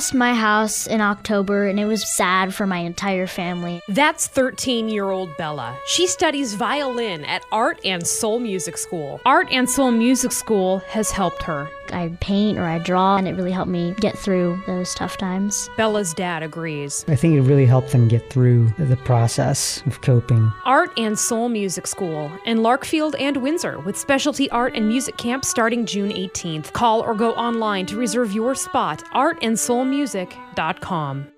lost my house in October, and it was sad for my entire family. That's 13-year-old Bella. She studies violin at Art and Soul Music School. Art and Soul Music School has helped her. I paint or I draw, and it really helped me get through those tough times. Bella's dad agrees. I think it really helped them get through the process of coping. Art and Soul Music School in Larkfield and Windsor, with specialty art and music camps starting June 18th. Call or go online to reserve your spot, artandsoulmusic.com.